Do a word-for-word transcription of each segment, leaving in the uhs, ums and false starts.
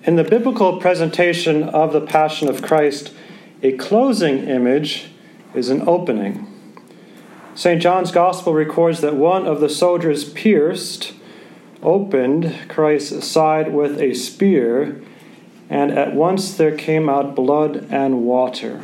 In the biblical presentation of the Passion of Christ, a closing image is an opening. Saint John's Gospel records that one of the soldiers pierced, opened Christ's side with a spear, and at once there came out blood and water.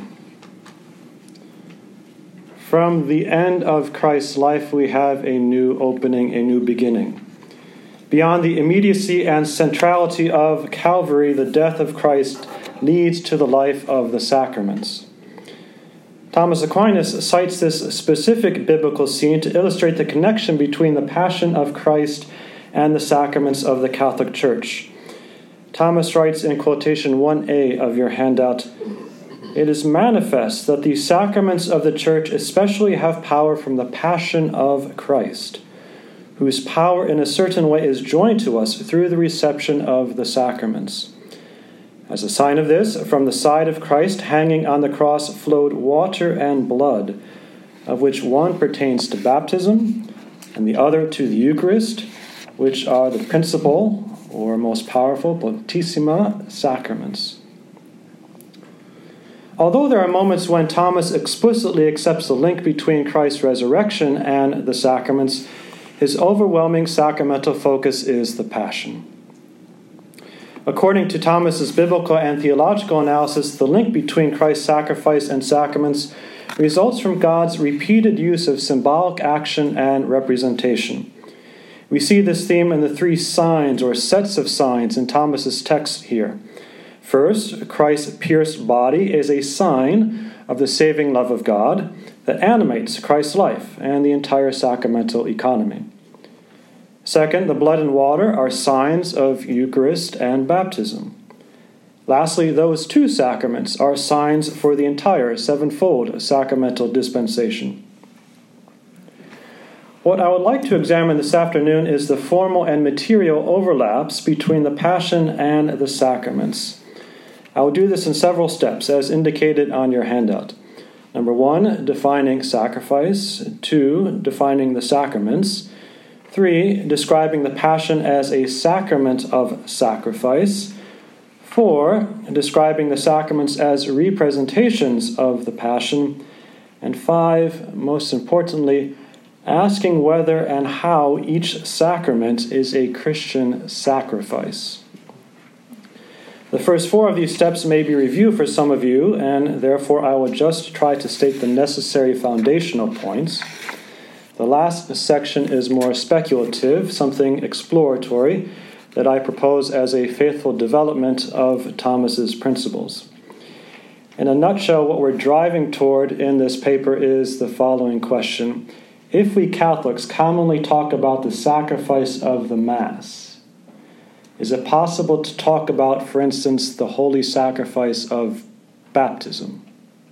From the end of Christ's life, we have a new opening, a new beginning. Beyond the immediacy and centrality of Calvary, the death of Christ leads to the life of the sacraments. Thomas Aquinas cites this specific biblical scene to illustrate the connection between the Passion of Christ and the sacraments of the Catholic Church. Thomas writes in quotation one A of your handout, "It is manifest that the sacraments of the Church especially have power from the Passion of Christ, whose power in a certain way is joined to us through the reception of the sacraments. As a sign of this, from the side of Christ hanging on the cross flowed water and blood, of which one pertains to baptism, and the other to the Eucharist, which are the principal, or most powerful, potentissima sacraments." Although there are moments when Thomas explicitly accepts the link between Christ's resurrection and the sacraments, his overwhelming sacramental focus is the Passion. According to Thomas's biblical and theological analysis, the link between Christ's sacrifice and sacraments results from God's repeated use of symbolic action and representation. We see this theme in the three signs or sets of signs in Thomas's text here. First, Christ's pierced body is a sign of the saving love of God that animates Christ's life and the entire sacramental economy. Second, the blood and water are signs of Eucharist and baptism. Lastly, those two sacraments are signs for the entire sevenfold sacramental dispensation. What I would like to examine this afternoon is the formal and material overlaps between the Passion and the sacraments. I will do this in several steps, as indicated on your handout. Number one, defining sacrifice. Two, defining the sacraments. Three, describing the Passion as a sacrament of sacrifice. Four, describing the sacraments as representations of the Passion. And five, most importantly, asking whether and how each sacrament is a Christian sacrifice. The first four of these steps may be review for some of you, and therefore I will just try to state the necessary foundational points. The last section is more speculative, something exploratory, that I propose as a faithful development of Thomas's principles. In a nutshell, what we're driving toward in this paper is the following question. If we Catholics commonly talk about the sacrifice of the Mass, is it possible to talk about, for instance, the holy sacrifice of baptism?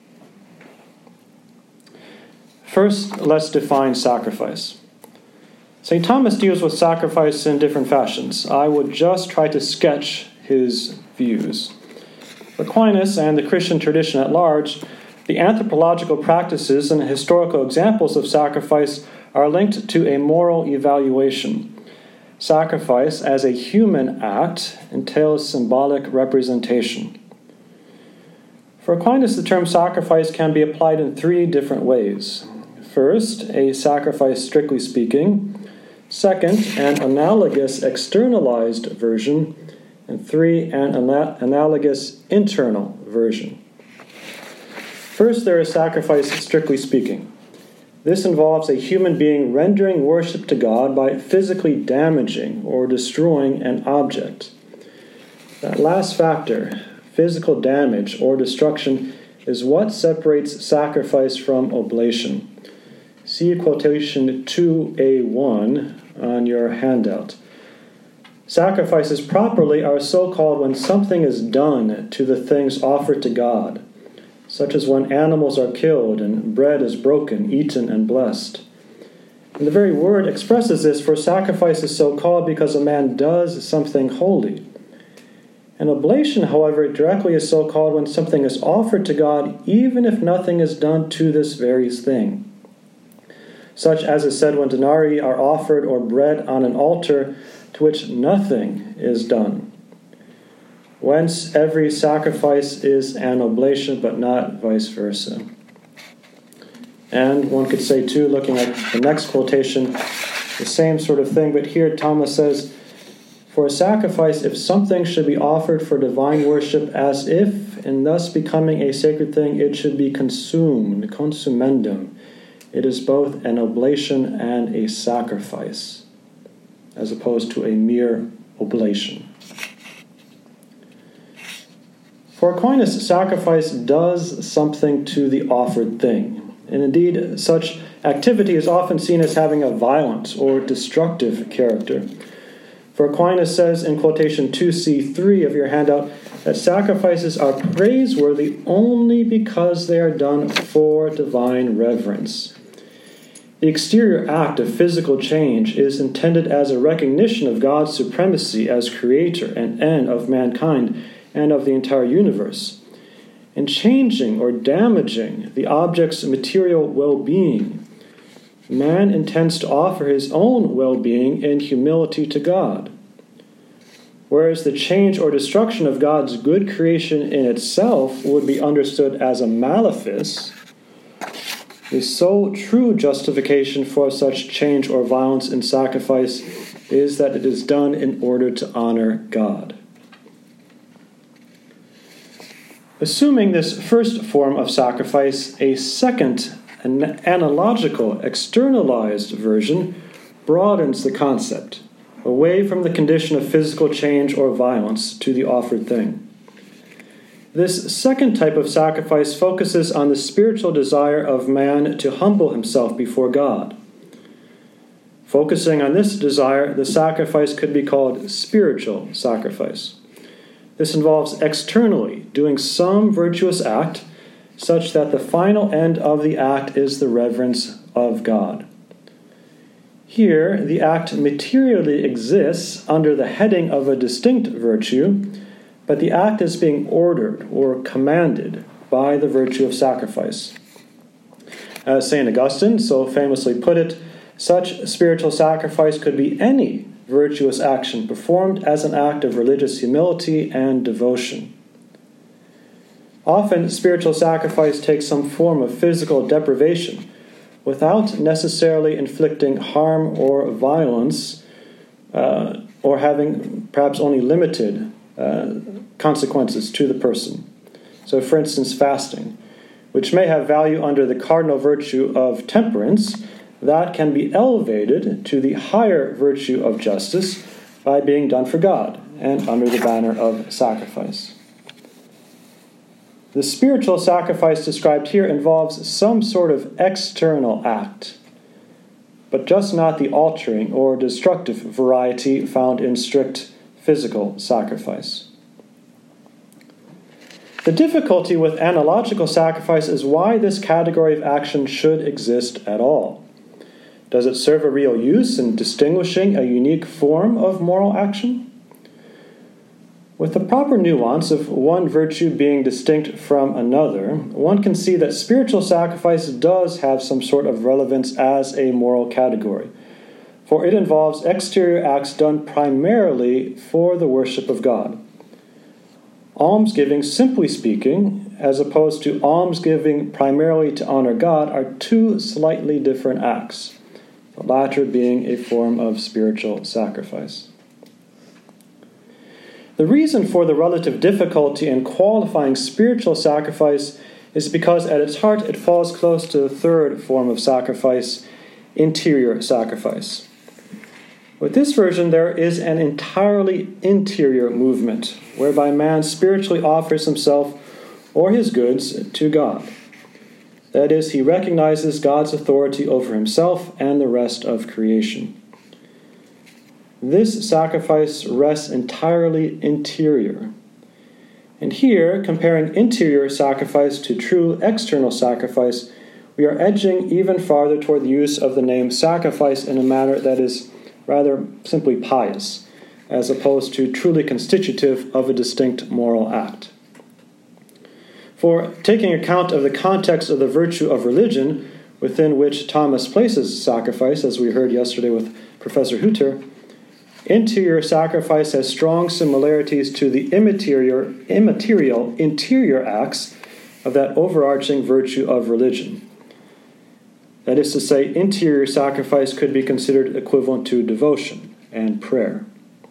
First, let's define sacrifice. Saint Thomas deals with sacrifice in different fashions. I would just try to sketch his views. Aquinas and the Christian tradition at large, the anthropological practices and historical examples of sacrifice are linked to a moral evaluation. Sacrifice, as a human act, entails symbolic representation. For Aquinas, the term sacrifice can be applied in three different ways. First, a sacrifice strictly speaking. Second, an analogous externalized version. And three, an ana- analogous internal version. First, there is sacrifice strictly speaking. This involves a human being rendering worship to God by physically damaging or destroying an object. That last factor, physical damage or destruction, is what separates sacrifice from oblation. See quotation two A one on your handout. Sacrifices properly are so called when something is done to the things offered to God, such as when animals are killed and bread is broken, eaten, and blessed. And the very word expresses this, for sacrifice is so called because a man does something holy. An oblation, however, directly is so called when something is offered to God, even if nothing is done to this very thing. Such as is said when denarii are offered or bread on an altar to which nothing is done. whence every sacrifice is an oblation, but not vice versa. And one could say, too, looking at the next quotation, the same sort of thing, but here Thomas says, for a sacrifice, if something should be offered for divine worship, as if, in thus becoming a sacred thing, it should be consumed, consumendum. It is both an oblation and a sacrifice, as opposed to a mere oblation. For Aquinas, sacrifice does something to the offered thing. And indeed, such activity is often seen as having a violent or destructive character. For Aquinas says in quotation two C three of your handout that sacrifices are praiseworthy only because they are done for divine reverence. The exterior act of physical change is intended as a recognition of God's supremacy as creator and end of mankind and of the entire universe. In changing or damaging the object's material well-being, man intends to offer his own well-being in humility to God. Whereas the change or destruction of God's good creation in itself would be understood as a malefice, the sole true justification for such change or violence in sacrifice is that it is done in order to honor God. Assuming this first form of sacrifice, a second, an analogical, externalized version broadens the concept, away from the condition of physical change or violence to the offered thing. This second type of sacrifice focuses on the spiritual desire of man to humble himself before God. Focusing on this desire, the sacrifice could be called spiritual sacrifice. This involves externally doing some virtuous act such that the final end of the act is the reverence of God. Here, the act materially exists under the heading of a distinct virtue, but the act is being ordered or commanded by the virtue of sacrifice. As Saint Augustine so famously put it, such spiritual sacrifice could be any virtuous action performed as an act of religious humility and devotion. Often, spiritual sacrifice takes some form of physical deprivation without necessarily inflicting harm or violence uh, or having perhaps only limited uh, consequences to the person. So, for instance, fasting, which may have value under the cardinal virtue of temperance, that can be elevated to the higher virtue of justice by being done for God and under the banner of sacrifice. The spiritual sacrifice described here involves some sort of external act, but just not the altering or destructive variety found in strict physical sacrifice. The difficulty with analogical sacrifice is why this category of action should exist at all. Does it serve a real use in distinguishing a unique form of moral action? With the proper nuance of one virtue being distinct from another, one can see that spiritual sacrifice does have some sort of relevance as a moral category, for it involves exterior acts done primarily for the worship of God. Almsgiving, simply speaking, as opposed to almsgiving primarily to honor God, are two slightly different acts, the latter being a form of spiritual sacrifice. The reason for the relative difficulty in qualifying spiritual sacrifice is because at its heart it falls close to the third form of sacrifice, interior sacrifice. With this version, there is an entirely interior movement, whereby man spiritually offers himself or his goods to God. That is, he recognizes God's authority over himself and the rest of creation. This sacrifice rests entirely interior. And here, comparing interior sacrifice to true external sacrifice, we are edging even farther toward the use of the name sacrifice in a manner that is rather simply pious, as opposed to truly constitutive of a distinct moral act. For taking account of the context of the virtue of religion within which Thomas places sacrifice, as we heard yesterday with Professor Hutter, Interior sacrifice has strong similarities to the immaterial, immaterial interior acts of that overarching virtue of religion. That is to say, interior sacrifice could be considered equivalent to devotion and prayer.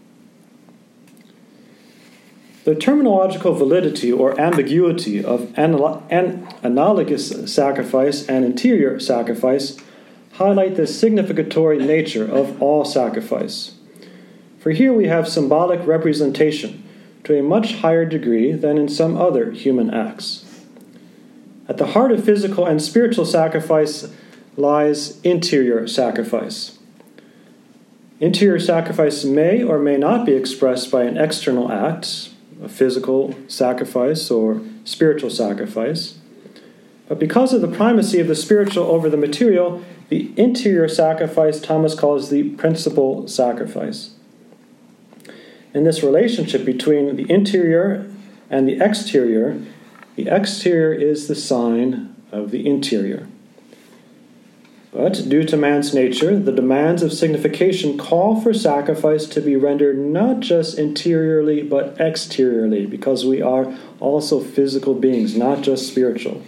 The terminological validity or ambiguity of anal- an analogous sacrifice and interior sacrifice highlight the significatory nature of all sacrifice. For here we have symbolic representation to a much higher degree than in some other human acts. At the heart of physical and spiritual sacrifice lies interior sacrifice. Interior sacrifice may or may not be expressed by an external act, a physical sacrifice or spiritual sacrifice. But because of the primacy of the spiritual over the material, the interior sacrifice Thomas calls the principal sacrifice. In this relationship between the interior and the exterior, the exterior is the sign of the interior. But due to man's nature, the demands of signification call for sacrifice to be rendered not just interiorly but exteriorly, because we are also physical beings, not just spiritual.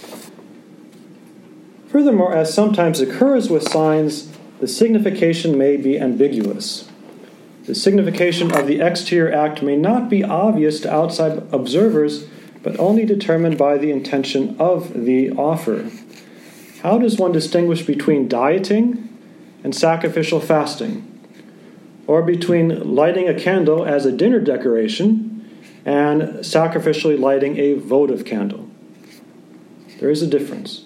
Furthermore, as sometimes occurs with signs, the signification may be ambiguous. The signification of the exterior act may not be obvious to outside observers, but only determined by the intention of the offerer. How does one distinguish between dieting and sacrificial fasting, or between lighting a candle as a dinner decoration and sacrificially lighting a votive candle? There is a difference.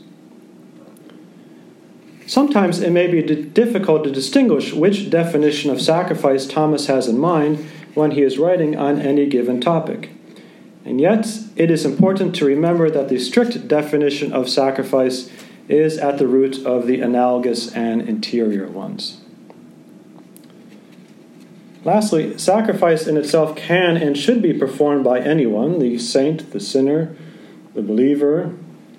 Sometimes it may be difficult to distinguish which definition of sacrifice Thomas has in mind when he is writing on any given topic. And yet, it is important to remember that the strict definition of sacrifice is at the root of the analogous and interior ones. Lastly, sacrifice in itself can and should be performed by anyone, the saint, the sinner, the believer,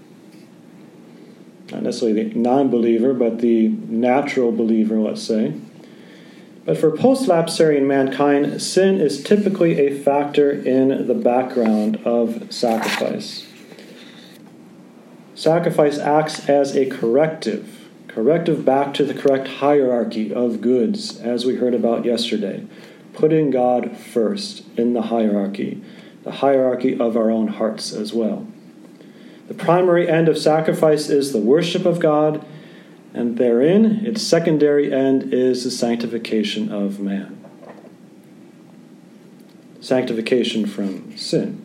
not necessarily the non-believer, but the natural believer, let's say. But for post-lapsarian mankind, sin is typically a factor in the background of sacrifice. Sacrifice acts as a corrective, corrective back to the correct hierarchy of goods, as we heard about yesterday, putting God first in the hierarchy, the hierarchy of our own hearts as well. The primary end of sacrifice is the worship of God, and therein its secondary end is the sanctification of man. Sanctification from sin.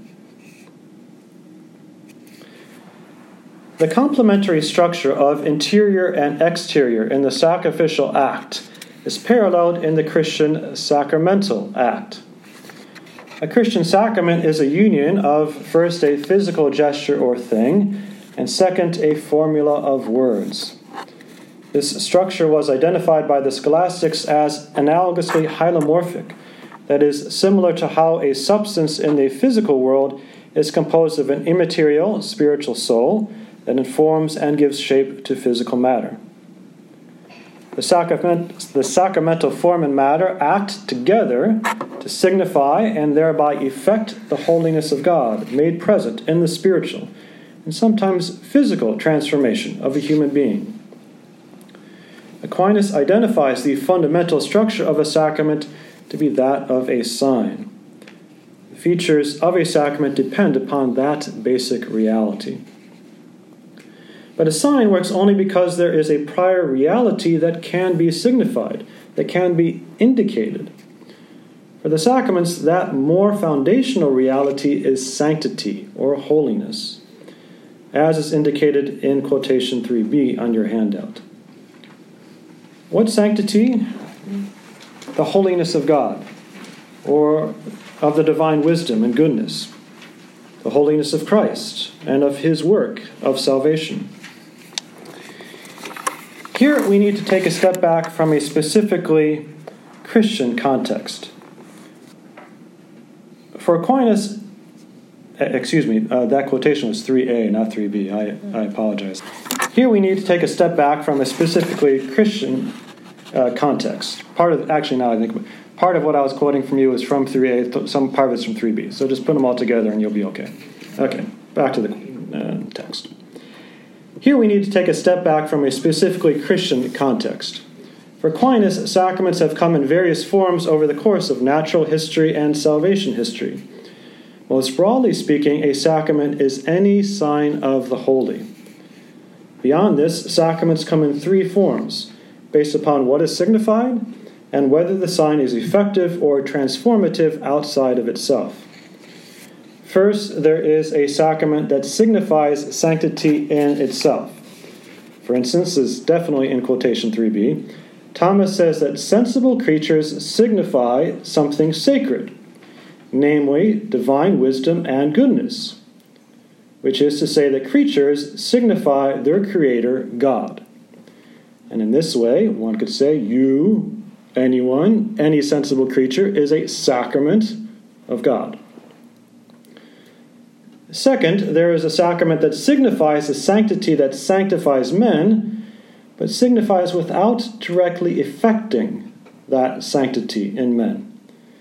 The complementary structure of interior and exterior in the sacrificial act is paralleled in the Christian sacramental act. A Christian sacrament is a union of, first, a physical gesture or thing, and second, a formula of words. This structure was identified by the scholastics as analogously hylomorphic, that is, similar to how a substance in the physical world is composed of an immaterial, spiritual soul that informs and gives shape to physical matter. The, sacrament, the sacramental form and matter act together to signify and thereby effect the holiness of God made present in the spiritual and sometimes physical transformation of a human being. Aquinas identifies the fundamental structure of a sacrament to be that of a sign. The features of a sacrament depend upon that basic reality. But a sign works only because there is a prior reality that can be signified, that can be indicated. For the sacraments, that more foundational reality is sanctity or holiness, as is indicated in quotation three b on your handout. What sanctity? The holiness of God, or of the divine wisdom and goodness, the holiness of Christ and of his work of salvation. Here we need to take a step back from a specifically Christian context. For Aquinas, excuse me, uh, that quotation was three a, not three b. I, I apologize. Here we need to take a step back from a specifically Christian uh, context. Part of, actually now I think, part of what I was quoting from you is from three A, some part of it's from three B. So just put them all together and you'll be okay. Okay, back to the uh, text. Here we need to take a step back from a specifically Christian context. For Aquinas, sacraments have come in various forms over the course of natural history and salvation history. Most broadly speaking, a sacrament is any sign of the holy. Beyond this, sacraments come in three forms, based upon what is signified and whether the sign is effective or transformative outside of itself. First, there is a sacrament that signifies sanctity in itself. For instance, this is definitely in quotation three B. Thomas says that sensible creatures signify something sacred, namely divine wisdom and goodness, which is to say that creatures signify their creator, God. And in this way, one could say you, anyone, any sensible creature is a sacrament of God. Second, there is a sacrament that signifies the sanctity that sanctifies men, but signifies without directly effecting that sanctity in men.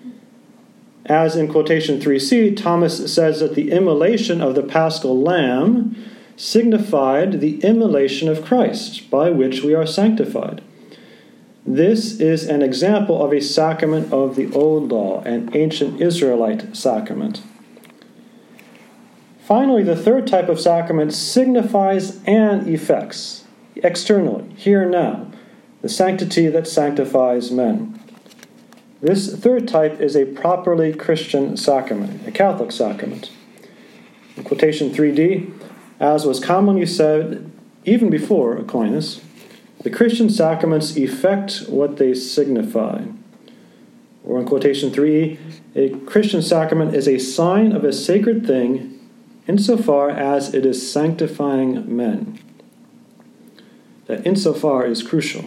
As in quotation three C, Thomas says that the immolation of the paschal lamb signified the immolation of Christ, by which we are sanctified. This is an example of a sacrament of the old law, an ancient Israelite sacrament. Finally, the third type of sacrament signifies and effects, externally, here and now, the sanctity that sanctifies men. This third type is a properly Christian sacrament, a Catholic sacrament. In quotation three D, as was commonly said even before Aquinas, the Christian sacraments effect what they signify. Or in quotation three E, a Christian sacrament is a sign of a sacred thing insofar as it is sanctifying men. That insofar is crucial.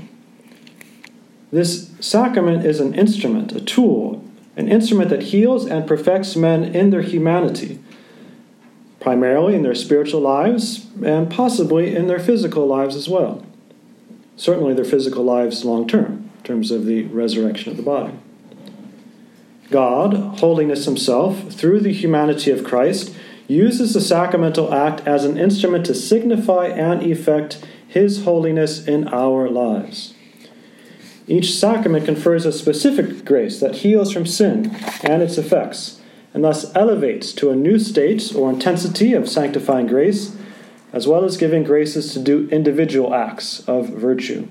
This sacrament is an instrument, a tool, an instrument that heals and perfects men in their humanity, primarily in their spiritual lives and possibly in their physical lives as well. Certainly their physical lives long term, in terms of the resurrection of the body. God, holiness himself, through the humanity of Christ, uses the sacramental act as an instrument to signify and effect his holiness in our lives. Each sacrament confers a specific grace that heals from sin and its effects, and thus elevates to a new state or intensity of sanctifying grace, as well as giving graces to do individual acts of virtue.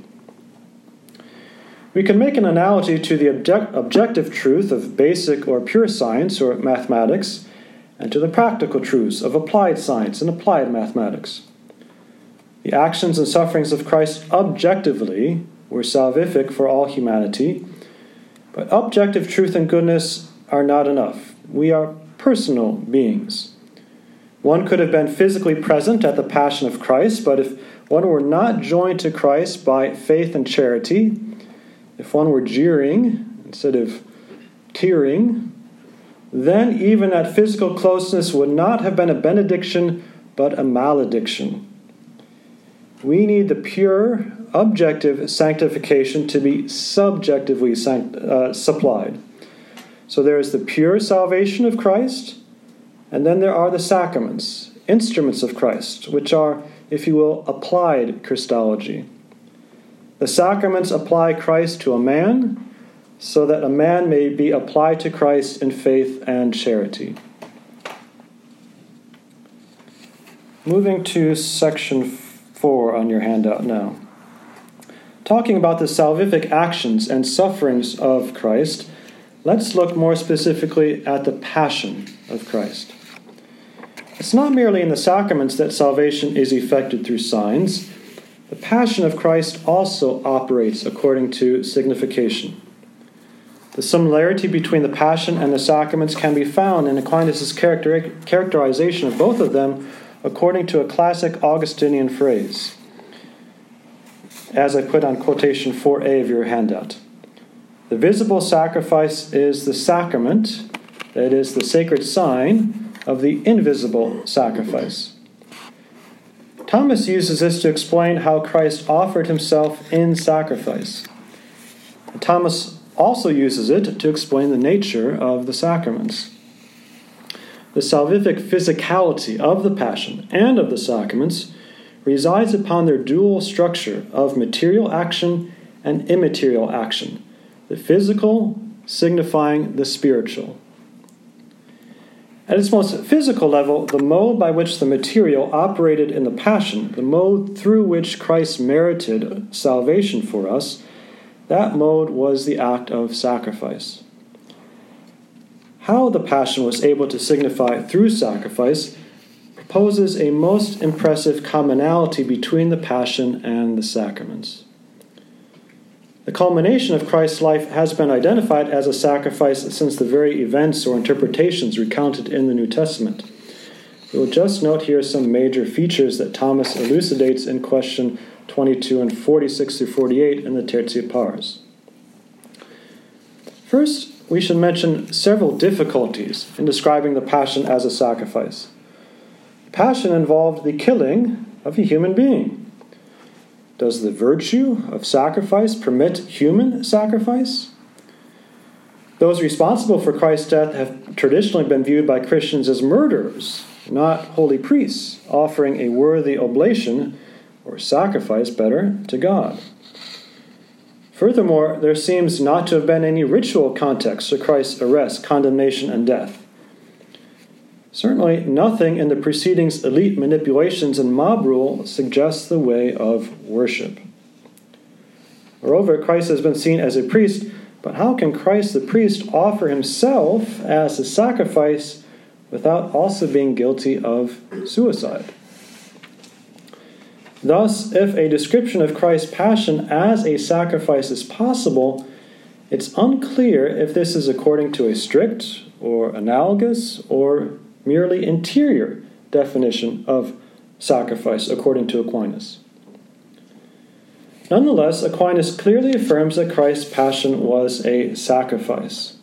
We can make an analogy to the object- objective truth of basic or pure science or mathematics, and to the practical truths of applied science and applied mathematics. The actions and sufferings of Christ objectively were salvific for all humanity, but objective truth and goodness are not enough. We are personal beings. One could have been physically present at the Passion of Christ, but if one were not joined to Christ by faith and charity, if one were jeering instead of tearing, then even that physical closeness would not have been a benediction, but a malediction. We need the pure, objective sanctification to be subjectively sanct- uh, supplied. So there is the pure salvation of Christ, and then there are the sacraments, instruments of Christ, which are, if you will, applied Christology. The sacraments apply Christ to a man, so that a man may be applied to Christ in faith and charity. Moving to section four on your handout now. Talking about the salvific actions and sufferings of Christ, let's look more specifically at the passion of Christ. It's not merely in the sacraments that salvation is effected through signs. The passion of Christ also operates according to signification. The similarity between the Passion and the Sacraments can be found in Aquinas' character- characterization of both of them according to a classic Augustinian phrase, as I put on quotation four A of your handout. The visible sacrifice is the sacrament, that is, the sacred sign of the invisible sacrifice. Thomas uses this to explain how Christ offered himself in sacrifice. Thomas also uses it to explain the nature of the sacraments. The salvific physicality of the Passion and of the sacraments resides upon their dual structure of material action and immaterial action, the physical signifying the spiritual. At its most physical level, the mode by which the material operated in the Passion, the mode through which Christ merited salvation for us, that mode was the act of sacrifice. How the Passion was able to signify through sacrifice proposes a most impressive commonality between the Passion and the sacraments. The culmination of Christ's life has been identified as a sacrifice since the very events or interpretations recounted in the New Testament. We will just note here some major features that Thomas elucidates in question twenty-two and forty-six through forty-eight in the Tertia Pars. First, we should mention several difficulties in describing the Passion as a sacrifice. The Passion involved the killing of a human being. Does the virtue of sacrifice permit human sacrifice? Those responsible for Christ's death have traditionally been viewed by Christians as murderers, not holy priests, offering a worthy oblation, or sacrifice better, to God. Furthermore, there seems not to have been any ritual context to Christ's arrest, condemnation, and death. Certainly, nothing in the preceding's elite manipulations and mob rule suggests the way of worship. Moreover, Christ has been seen as a priest, but how can Christ the priest offer himself as a sacrifice without also being guilty of suicide? Thus, if a description of Christ's Passion as a sacrifice is possible, it's unclear if this is according to a strict or analogous or merely interior definition of sacrifice according to Aquinas. Nonetheless, Aquinas clearly affirms that Christ's Passion was a sacrifice.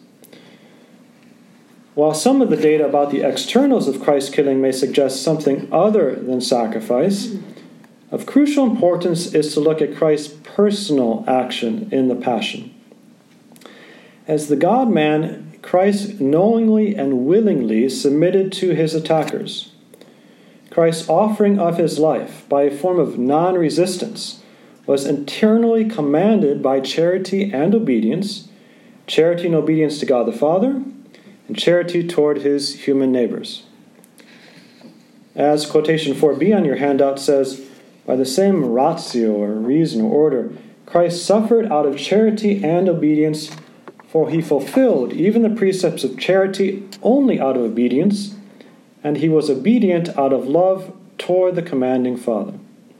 While some of the data about the externals of Christ's killing may suggest something other than sacrifice, of crucial importance is to look at Christ's personal action in the Passion. As the God-man, Christ knowingly and willingly submitted to his attackers. Christ's offering of his life by a form of non-resistance was internally commanded by charity and obedience, charity and obedience to God the Father, and charity toward his human neighbors. As quotation four b on your handout says, by the same ratio or reason or order, Christ suffered out of charity and obedience, for he fulfilled even the precepts of charity only out of obedience, and he was obedient out of love toward the commanding Father.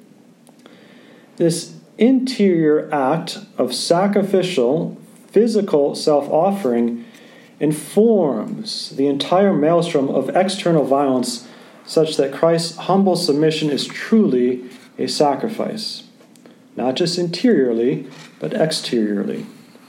This interior act of sacrificial, physical self-offering informs the entire maelstrom of external violence such that Christ's humble submission is truly a sacrifice, not just interiorly, but exteriorly.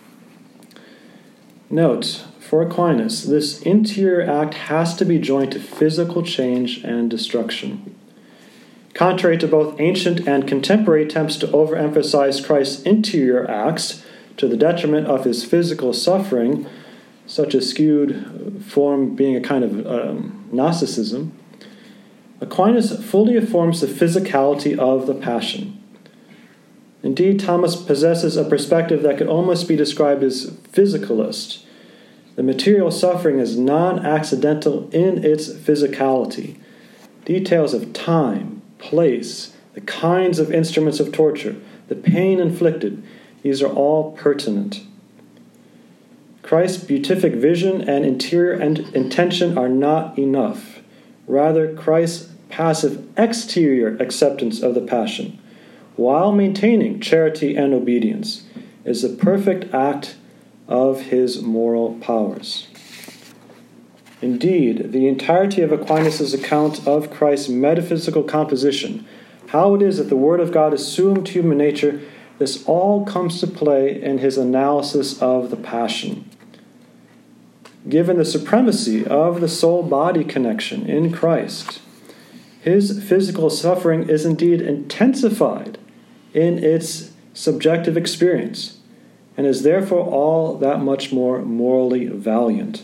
Note, for Aquinas, this interior act has to be joined to physical change and destruction. Contrary to both ancient and contemporary attempts to overemphasize Christ's interior acts to the detriment of his physical suffering, such a skewed form being a kind of um, Gnosticism, Aquinas fully affirms the physicality of the Passion. Indeed, Thomas possesses a perspective that could almost be described as physicalist. The material suffering is non-accidental in its physicality. Details of time, place, the kinds of instruments of torture, the pain inflicted, these are all pertinent. Christ's beatific vision and interior intention are not enough. Rather, Christ's passive exterior acceptance of the Passion, while maintaining charity and obedience, is the perfect act of his moral powers. Indeed, the entirety of Aquinas' account of Christ's metaphysical composition, how it is that the Word of God assumed human nature, this all comes to play in his analysis of the Passion. Given the supremacy of the soul-body connection in Christ, his physical suffering is indeed intensified in its subjective experience, and is therefore all that much more morally valiant.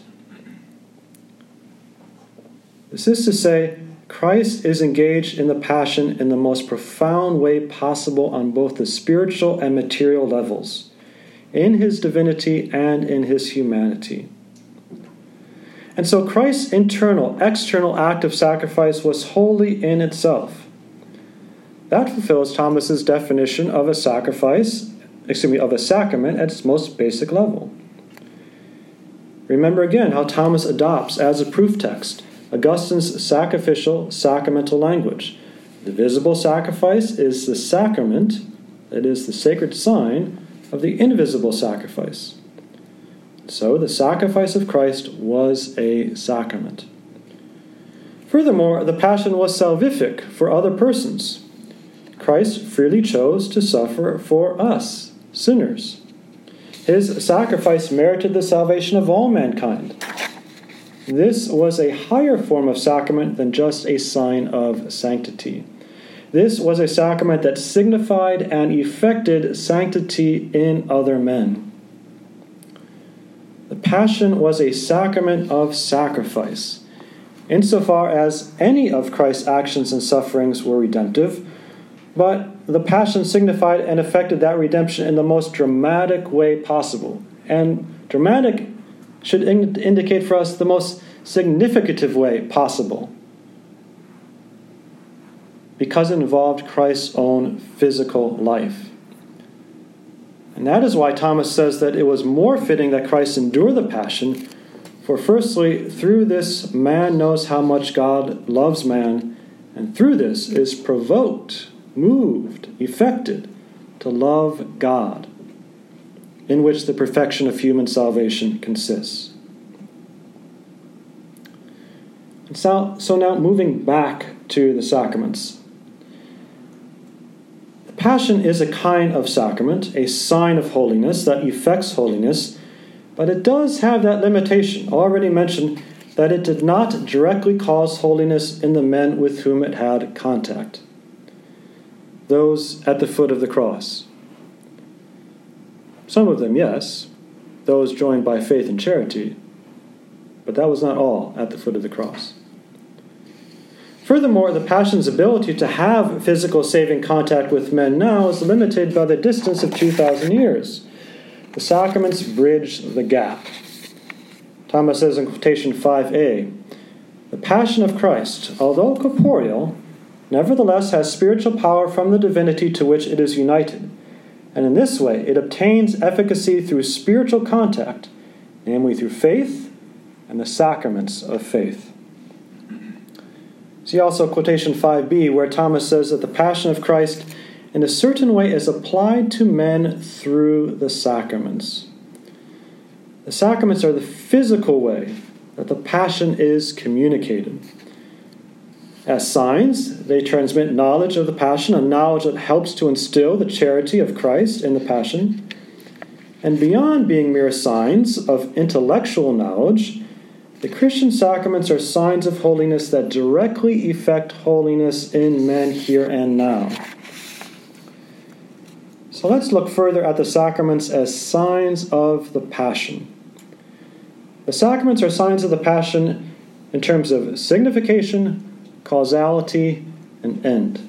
This is to say, Christ is engaged in the Passion in the most profound way possible on both the spiritual and material levels, in his divinity and in his humanity. And so Christ's internal, external act of sacrifice was holy in itself. That fulfills Thomas's definition of a sacrifice, excuse me, of a sacrament at its most basic level. Remember again how Thomas adopts as a proof text Augustine's sacrificial sacramental language. The visible sacrifice is the sacrament, that is, the sacred sign of the invisible sacrifice. So the sacrifice of Christ was a sacrament. Furthermore, the Passion was salvific for other persons. Christ freely chose to suffer for us, sinners. His sacrifice merited the salvation of all mankind. This was a higher form of sacrament than just a sign of sanctity. This was a sacrament that signified and effected sanctity in other men. The Passion was a sacrament of sacrifice, insofar as any of Christ's actions and sufferings were redemptive, but the Passion signified and effected that redemption in the most dramatic way possible. And dramatic should in- indicate for us the most significative way possible, because it involved Christ's own physical life. And that is why Thomas says that it was more fitting that Christ endure the Passion, for firstly, through this man knows how much God loves man, and through this is provoked, moved, affected to love God, in which the perfection of human salvation consists. And so, so now moving back to the sacraments. The Passion is a kind of sacrament, a sign of holiness that effects holiness, but it does have that limitation, already mentioned, that it did not directly cause holiness in the men with whom it had contact, those at the foot of the cross. Some of them, yes, those joined by faith and charity, but that was not all at the foot of the cross. Furthermore, the Passion's ability to have physical saving contact with men now is limited by the distance of two thousand years. The sacraments bridge the gap. Thomas says in quotation five a, "The Passion of Christ, although corporeal, nevertheless has spiritual power from the divinity to which it is united, and in this way it obtains efficacy through spiritual contact, namely through faith and the sacraments of faith." See also quotation five b, where Thomas says that the Passion of Christ in a certain way is applied to men through the sacraments. The sacraments are the physical way that the Passion is communicated. As signs, they transmit knowledge of the Passion, a knowledge that helps to instill the charity of Christ in the Passion. And beyond being mere signs of intellectual knowledge, the Christian sacraments are signs of holiness that directly effect holiness in men here and now. So let's look further at the sacraments as signs of the Passion. The sacraments are signs of the Passion in terms of signification, causality, and end.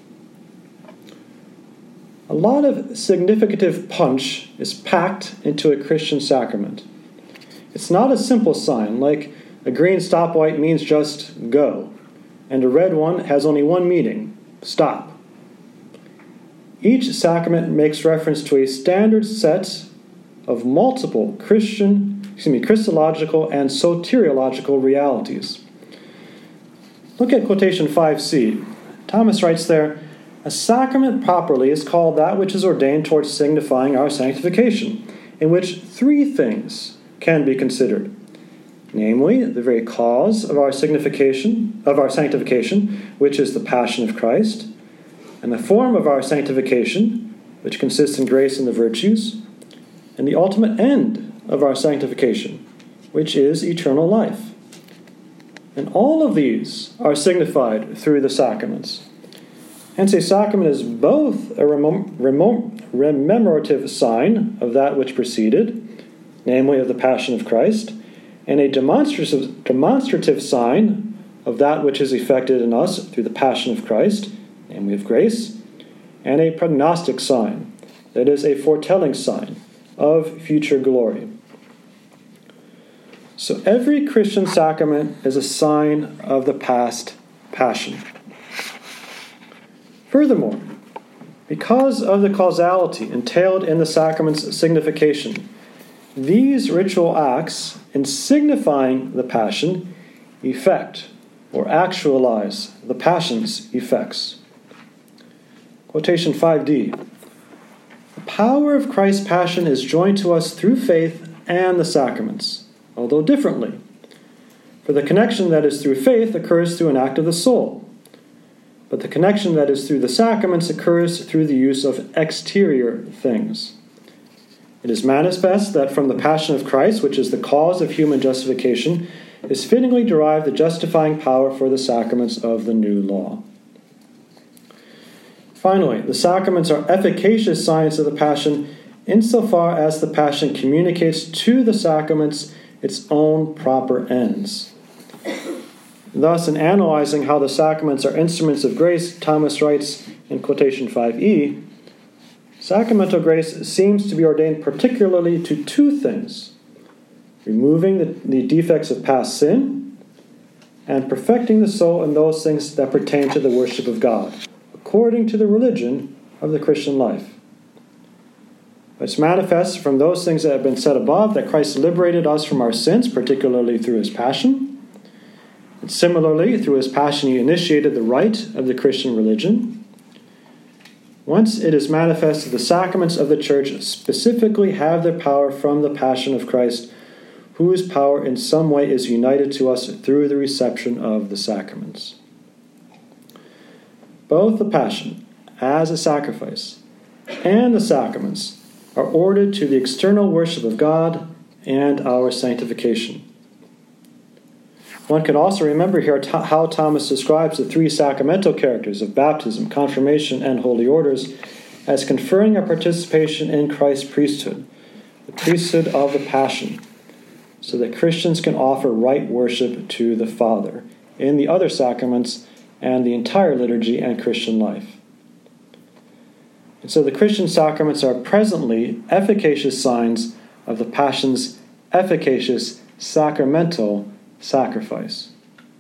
A lot of significative punch is packed into a Christian sacrament. It's not a simple sign, like a green stoplight means just go, and a red one has only one meaning, stop. Each sacrament makes reference to a standard set of multiple Christian, excuse me, Christological and soteriological realities. Look at quotation five c. Thomas writes there, "A sacrament properly is called that which is ordained towards signifying our sanctification, in which three things can be considered, namely the very cause of our signification, of our sanctification, which is the Passion of Christ, and the form of our sanctification, which consists in grace and the virtues, and the ultimate end of our sanctification, which is eternal life. And all of these are signified through the sacraments. Hence, a sacrament is both a remem- remem- rememorative sign of that which preceded, namely of the Passion of Christ, and a demonstrative, demonstrative sign of that which is effected in us through the Passion of Christ, namely of grace, and a prognostic sign, that is, a foretelling sign of future glory. So every Christian sacrament is a sign of the past passion. Furthermore, because of the causality entailed in the sacrament's signification, these ritual acts, in signifying the passion, effect or actualize the passion's effects. Quotation five d. The power of Christ's passion is joined to us through faith and the sacraments, although differently. For the connection that is through faith occurs through an act of the soul, but the connection that is through the sacraments occurs through the use of exterior things. It is manifest that from the passion of Christ, which is the cause of human justification, is fittingly derived the justifying power for the sacraments of the new law. Finally, the sacraments are efficacious signs of the passion insofar as the passion communicates to the sacraments its own proper ends. Thus, in analyzing how the sacraments are instruments of grace, Thomas writes in quotation five e, sacramental grace seems to be ordained particularly to two things: removing the, the defects of past sin, and perfecting the soul in those things that pertain to the worship of God, according to the religion of the Christian life. It's manifest from those things that have been said above that Christ liberated us from our sins, particularly through his passion. And similarly, through his passion, he initiated the rite of the Christian religion. Once it is manifest that the sacraments of the Church specifically have their power from the passion of Christ, whose power in some way is united to us through the reception of the sacraments. Both the passion, as a sacrifice, and the sacraments are ordered to the external worship of God and our sanctification. One can also remember here how Thomas describes the three sacramental characters of baptism, confirmation, and holy orders as conferring a participation in Christ's priesthood, the priesthood of the Passion, so that Christians can offer right worship to the Father in the other sacraments and the entire liturgy and Christian life. And so the Christian sacraments are presently efficacious signs of the Passion's efficacious sacramental sacrifice.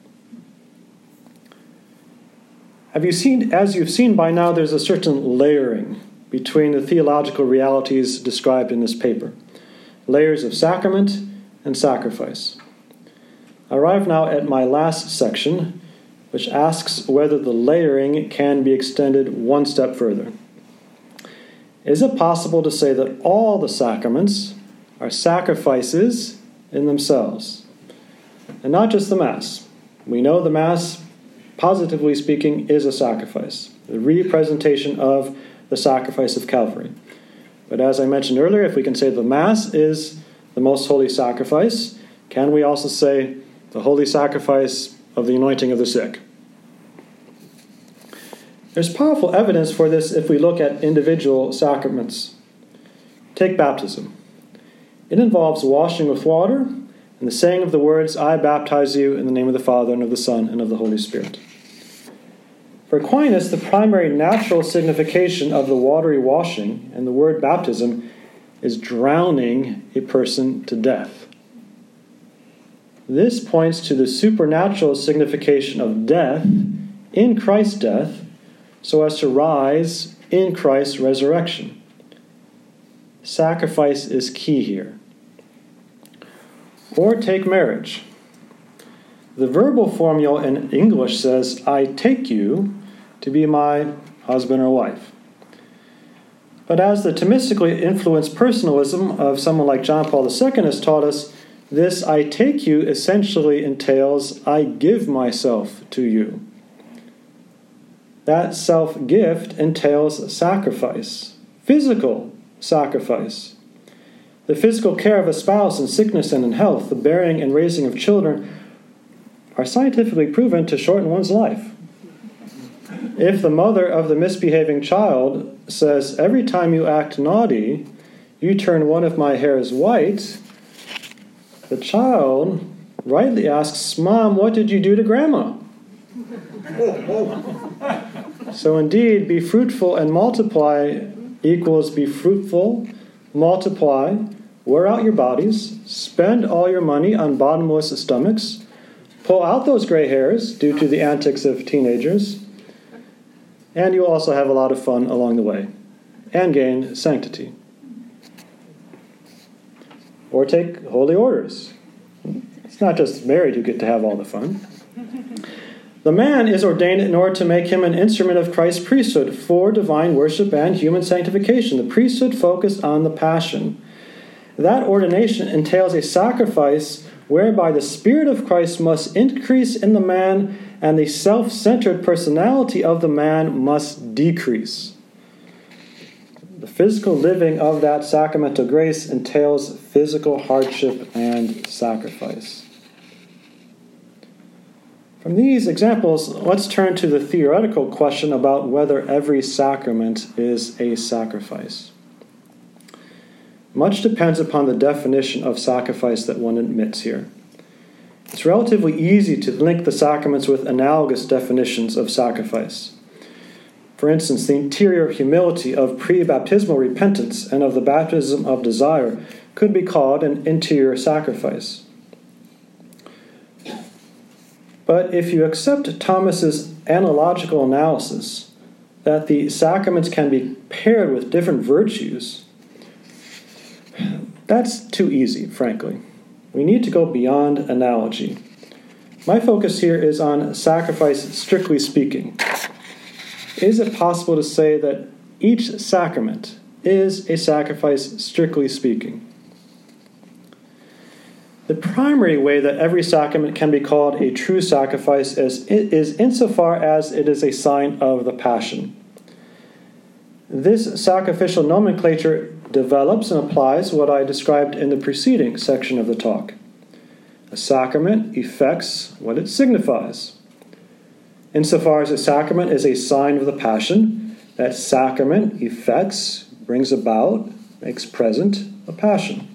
Have you seen, as you've seen by now, there's a certain layering between the theological realities described in this paper. Layers of sacrament and sacrifice. I arrive now at my last section, which asks whether the layering can be extended one step further. Is it possible to say that all the sacraments are sacrifices in themselves? And not just the Mass. We know the Mass, positively speaking, is a sacrifice, the representation of the sacrifice of Calvary. But as I mentioned earlier, if we can say the Mass is the most holy sacrifice, can we also say the holy sacrifice of the anointing of the sick? There's powerful evidence for this if we look at individual sacraments. Take baptism. It involves washing with water and the saying of the words, I baptize you in the name of the Father, and of the Son, and of the Holy Spirit. For Aquinas, the primary natural signification of the watery washing and the word baptism is drowning a person to death. This points to the supernatural signification of death in Christ's death, so as to rise in Christ's resurrection. Sacrifice is key here. Or take marriage. The verbal formula in English says, I take you to be my husband or wife. But as the Thomistically influenced personalism of someone like John Paul the Second has taught us, this I take you essentially entails, I give myself to you. That self-gift entails sacrifice, physical sacrifice. The physical care of a spouse in sickness and in health, the bearing and raising of children, are scientifically proven to shorten one's life. If the mother of the misbehaving child says, every time you act naughty, you turn one of my hairs white, the child rightly asks, Mom, what did you do to Grandma? So indeed, be fruitful and multiply equals be fruitful, multiply, wear out your bodies, spend all your money on bottomless stomachs, pull out those gray hairs due to the antics of teenagers, and you'll also have a lot of fun along the way, and gain sanctity. Or take holy orders. It's not just married who get to have all the fun. The man is ordained in order to make him an instrument of Christ's priesthood for divine worship and human sanctification. The priesthood focused on the passion. That ordination entails a sacrifice whereby the Spirit of Christ must increase in the man and the self-centered personality of the man must decrease. The physical living of that sacramental grace entails physical hardship and sacrifice. From these examples, let's turn to the theoretical question about whether every sacrament is a sacrifice. Much depends upon the definition of sacrifice that one admits here. It's relatively easy to link the sacraments with analogous definitions of sacrifice. For instance, the interior humility of pre-baptismal repentance and of the baptism of desire could be called an interior sacrifice. But if you accept Thomas's analogical analysis that the sacraments can be paired with different virtues, that's too easy, frankly. We need to go beyond analogy. My focus here is on sacrifice strictly speaking. Is it possible to say that each sacrament is a sacrifice strictly speaking? The primary way that every sacrament can be called a true sacrifice is, is insofar as it is a sign of the Passion. This sacrificial nomenclature develops and applies what I described in the preceding section of the talk. A sacrament effects what it signifies. Insofar as a sacrament is a sign of the Passion, that sacrament effects, brings about, makes present a passion.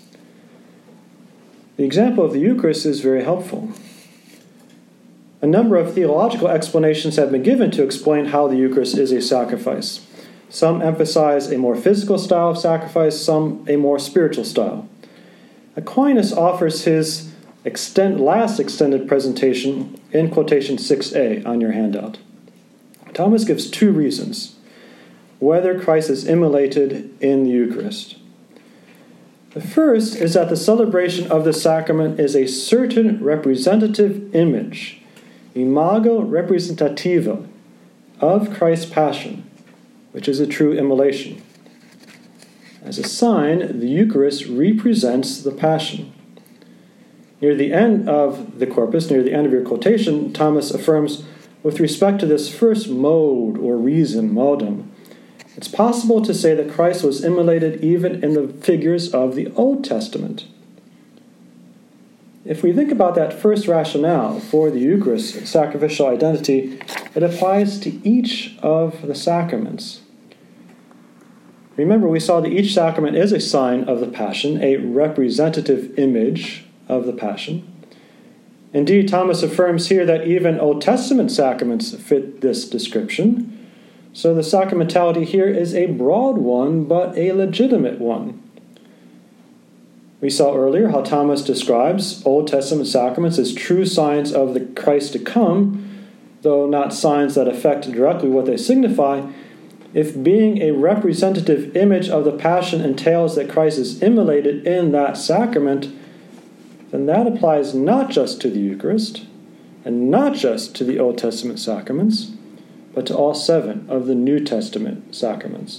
The example of the Eucharist is very helpful. A number of theological explanations have been given to explain how the Eucharist is a sacrifice. Some emphasize a more physical style of sacrifice, some a more spiritual style. Aquinas offers his extend, last extended presentation in quotation six a on your handout. Thomas gives two reasons whether Christ is immolated in the Eucharist. The first is that the celebration of the sacrament is a certain representative image, imago representativo, of Christ's Passion, which is a true immolation. As a sign, the Eucharist represents the Passion. Near the end of the corpus, near the end of your quotation, Thomas affirms, with respect to this first mode or reason, modum, it's possible to say that Christ was immolated even in the figures of the Old Testament. If we think about that first rationale for the Eucharist's sacrificial identity, it applies to each of the sacraments. Remember, we saw that each sacrament is a sign of the Passion, a representative image of the Passion. Indeed, Thomas affirms here that even Old Testament sacraments fit this description. So the sacramentality here is a broad one, but a legitimate one. We saw earlier how Thomas describes Old Testament sacraments as true signs of the Christ to come, though not signs that affect directly what they signify. If being a representative image of the Passion entails that Christ is immolated in that sacrament, then that applies not just to the Eucharist, and not just to the Old Testament sacraments, but to all seven of the New Testament sacraments.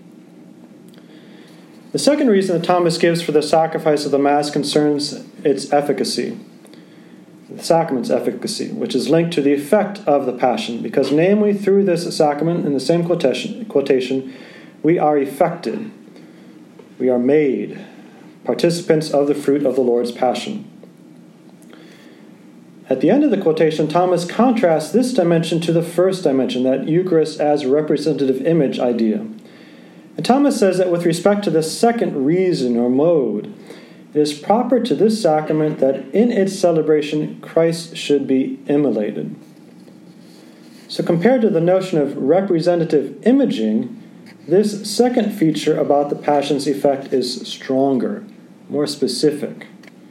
The second reason that Thomas gives for the sacrifice of the Mass concerns its efficacy, the sacrament's efficacy, which is linked to the effect of the Passion, because namely through this sacrament, in the same quotation, quotation, we are effected, we are made participants of the fruit of the Lord's Passion. At the end of the quotation, Thomas contrasts this dimension to the first dimension, that Eucharist as representative image idea. And Thomas says that with respect to the second reason or mode, it is proper to this sacrament that in its celebration Christ should be immolated. So compared to the notion of representative imaging, this second feature about the Passion's effect is stronger, more specific.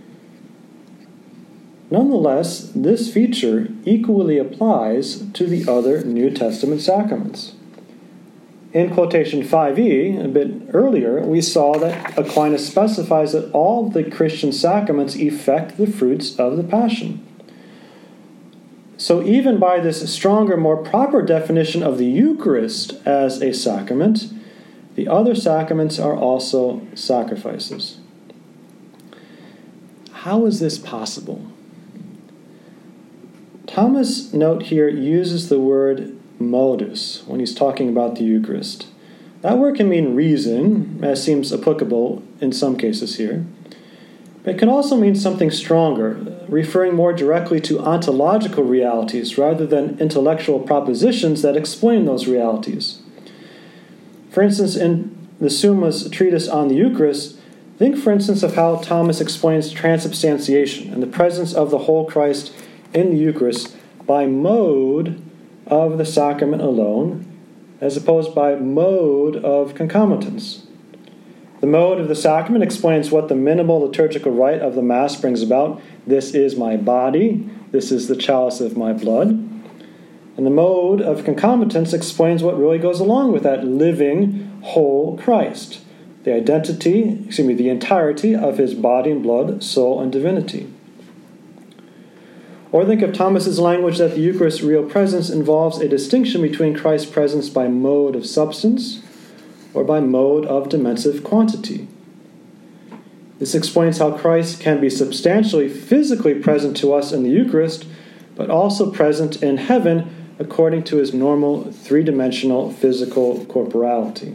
Nonetheless, this feature equally applies to the other New Testament sacraments. In quotation five e, a bit earlier, we saw that Aquinas specifies that all the Christian sacraments effect the fruits of the Passion. So even by this stronger, more proper definition of the Eucharist as a sacrament, the other sacraments are also sacrifices. How is this possible? Thomas' note here uses the word modus when he's talking about the Eucharist. That word can mean reason, as seems applicable in some cases here. But it can also mean something stronger, referring more directly to ontological realities rather than intellectual propositions that explain those realities. For instance, in the Summa's treatise on the Eucharist, think, for instance, of how Thomas explains transubstantiation and the presence of the whole Christ in the Eucharist by mode of the sacrament alone, as opposed by mode of concomitance. The mode of the sacrament explains what the minimal liturgical rite of the Mass brings about. This is my body, this is the chalice of my blood. And the mode of concomitance explains what really goes along with that living, whole Christ, the identity, excuse me, the entirety of his body and blood, soul and divinity. Or think of Thomas's language that the Eucharist's real presence involves a distinction between Christ's presence by mode of substance or by mode of dimensive quantity. This explains how Christ can be substantially physically present to us in the Eucharist, but also present in heaven according to his normal three-dimensional physical corporality.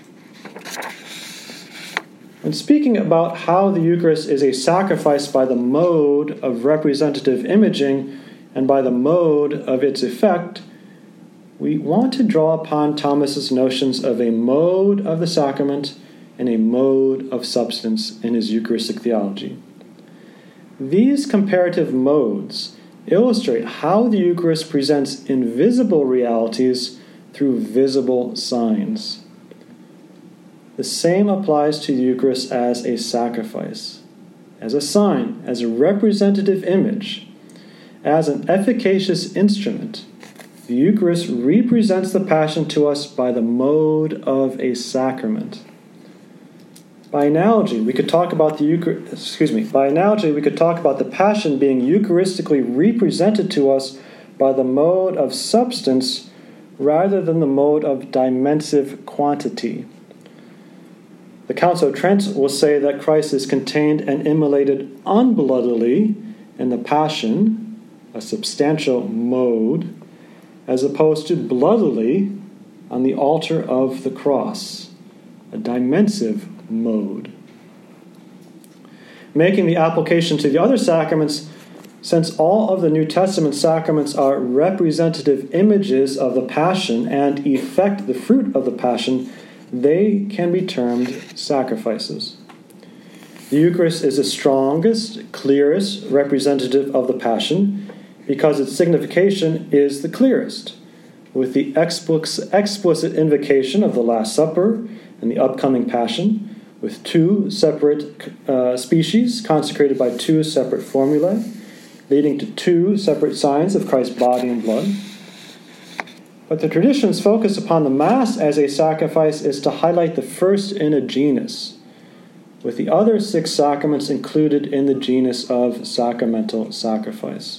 When speaking about how the Eucharist is a sacrifice by the mode of representative imaging and by the mode of its effect, we want to draw upon Thomas's notions of a mode of the sacrament and a mode of substance in his Eucharistic theology. These comparative modes illustrate how the Eucharist presents invisible realities through visible signs. The same applies to the Eucharist as a sacrifice, as a sign, as a representative image, as an efficacious instrument. The Eucharist represents the Passion to us by the mode of a sacrament. By analogy, we could talk about the Eucharist, excuse me, by analogy, we could talk about the Passion being Eucharistically represented to us by the mode of substance rather than the mode of dimensive quantity. The Council of Trent will say that Christ is contained and immolated unbloodily in the Passion, a substantial mode, as opposed to bloodily on the altar of the cross, a dimensive mode. Making the application to the other sacraments, since all of the New Testament sacraments are representative images of the Passion and effect the fruit of the Passion, they can be termed sacrifices. The Eucharist is the strongest, clearest representative of the Passion because its signification is the clearest, with the explicit invocation of the Last Supper and the upcoming Passion, with two separate uh, species consecrated by two separate formulae, leading to two separate signs of Christ's body and blood. But the tradition's focus upon the Mass as a sacrifice is to highlight the first in a genus, with the other six sacraments included in the genus of sacramental sacrifice.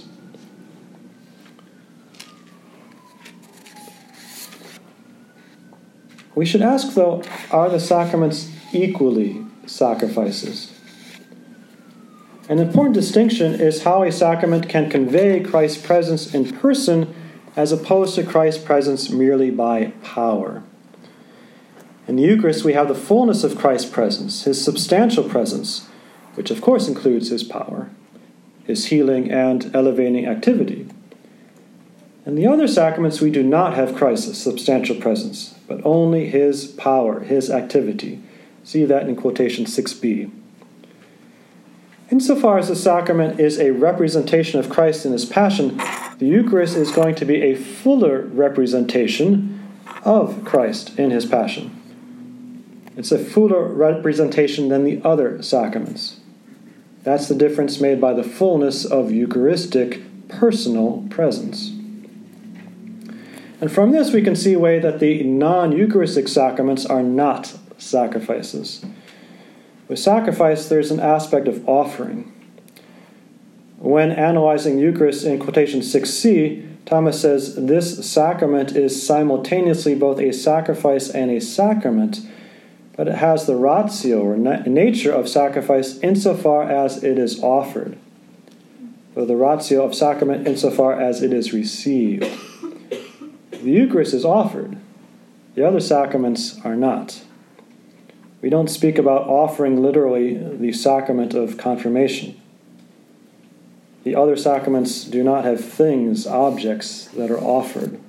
We should ask, though, are the sacraments equally sacrifices? An important distinction is how a sacrament can convey Christ's presence in person as opposed to Christ's presence merely by power. In the Eucharist, we have the fullness of Christ's presence, his substantial presence, which of course includes his power. his healing and elevating activity. In the other sacraments, we do not have Christ's substantial presence, but only his power, his activity. See that in quotation six b. Insofar as the sacrament is a representation of Christ in his passion, the Eucharist is going to be a fuller representation of Christ in his passion. It's a fuller representation than the other sacraments. That's the difference made by the fullness of Eucharistic personal presence. And from this we can see away that the non-Eucharistic sacraments are not sacrifices. With sacrifice, there's an aspect of offering. When analyzing Eucharist in quotation six c, Thomas says, this sacrament is simultaneously both a sacrifice and a sacrament, but it has the ratio or na- nature of sacrifice insofar as it is offered, or the ratio of sacrament insofar as it is received. The Eucharist is offered. The other sacraments are not. We don't speak about offering literally the sacrament of confirmation. The other sacraments do not have things, objects, that are offered.